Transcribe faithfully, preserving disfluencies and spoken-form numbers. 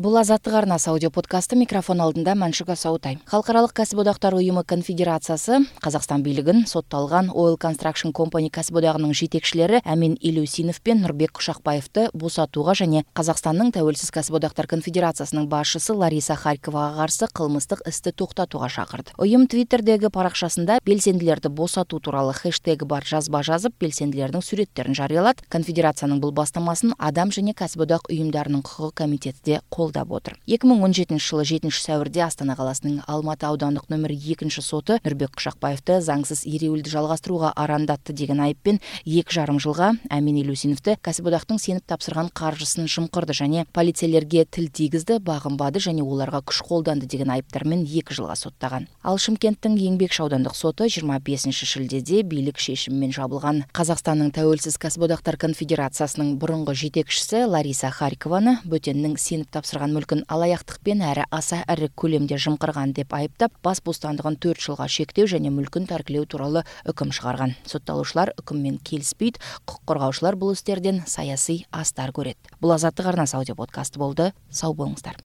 Бұл азаттық арнасы аудиоподкасты, микрофон алдында Мәншүк Асаутай. Халықаралық кәсіподақтар ұйымы конфедерациясы Қазақстан билігін сотталған Oil Construction Company кәсіподағының жетекшілері Әмин Елеусинов пен Нұрбек Құшақбаевты босатуға және Қазақстанның тәуелсіз кәсіподақтар конфедерациясының басшысы Лариса Харьковаға қарсы қылмыстық істі тоқтатуға шақырды. Ұйым Твиттердегі парақшасында белсенділерді босату туралы хэштегі бар жазба жазып, белсенділердің суреттерін жариялады. Конфедерацияның бұл бастамасын адам және кәсіподақ ұйымдарының құқығы комитеті де қолдап отыр. екі мың он жетінші жылы жетінші сәуірде Астана қаласының Алматы аудандық нөмір екінші соты Нұрбек Құшақбаевты заңсыз ереуілді жалғастыруға арандатты деген айыппен екі жарым жылға, Әмин Елеусиновті кәсіподақтың сеніп тапсырған қаржысын жымқырды және полицейлерге тіл тигізді, бағынбады және оларға күш қолданды деген айыптармен екі жылға соттаған. Ал Шымкенттің Еңбекші аудандық соты жиырма бесінші шілдеде билік шешімімен жабылған Қазақстанның тәуелсіз кәсіподақтар конфедерациясының бұрынғы жетекшісі Лариса Харькованы бөтеннің сеніп тапсырған мүлкін алаяқтықпен әрі аса ірі көлемде жымқырған деп айыптап, бас бостандығын төрт жылға шектеу және мүлкін тәркілеу туралы үкім шығарған. Сотталушылар үкіммен келіспейді, құқық қорғаушылар бұл істерден саяси астар көреді. Бұл азаттық арнасы аудиоподкасты болды. Сау болыңыздар.